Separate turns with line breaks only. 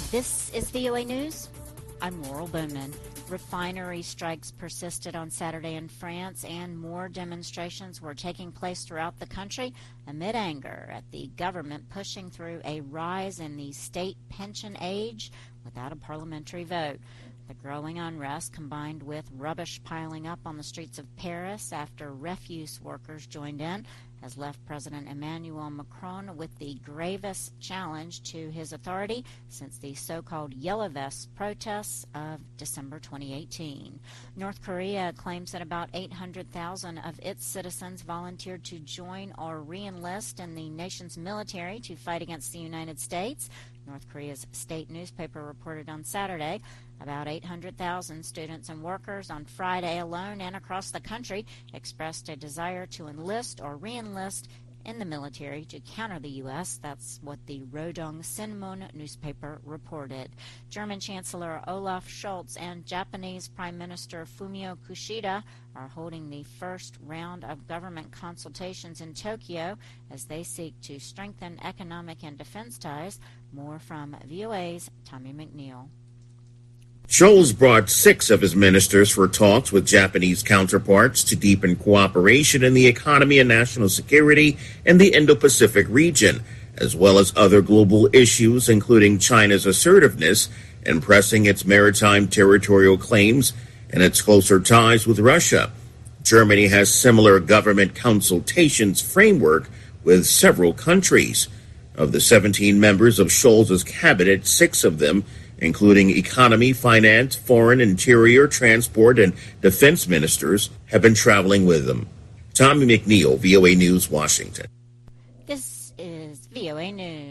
This is VOA News. I'm Laurel Bowman. Refinery strikes persisted on Saturday in France, and more demonstrations were taking place throughout the country amid anger at the government pushing through a rise in the state pension age without a parliamentary vote. The growing unrest, combined with rubbish piling up on the streets of Paris after refuse workers joined in, has left President Emmanuel Macron with the gravest challenge to his authority since the so-called Yellow Vest protests of December 2018. North Korea claims that about 800,000 of its citizens volunteered to join or re-enlist in the nation's military to fight against the United States. North Korea's state newspaper reported on Saturday about 800,000 students and workers on Friday alone and across the country expressed a desire to enlist or re-enlist in the military to counter the U.S. That's what the Rodong Sinmun newspaper reported. German Chancellor Olaf Scholz and Japanese Prime Minister Fumio Kishida are holding the first round of government consultations in Tokyo as they seek to strengthen economic and defense ties. More from VOA's Tommy McNeil.
Scholz brought 6 of his ministers for talks with Japanese counterparts to deepen cooperation in the economy and national security in the Indo-Pacific region, as well as other global issues, including China's assertiveness in pressing its maritime territorial claims and its closer ties with Russia. Germany has similar government consultations framework with several countries. Of the 17 members of Scholz's cabinet, 6 of them, including economy, finance, foreign, interior, transport, and defense ministers, have been traveling with them. Tommy McNeil, VOA News, Washington.
This is VOA News.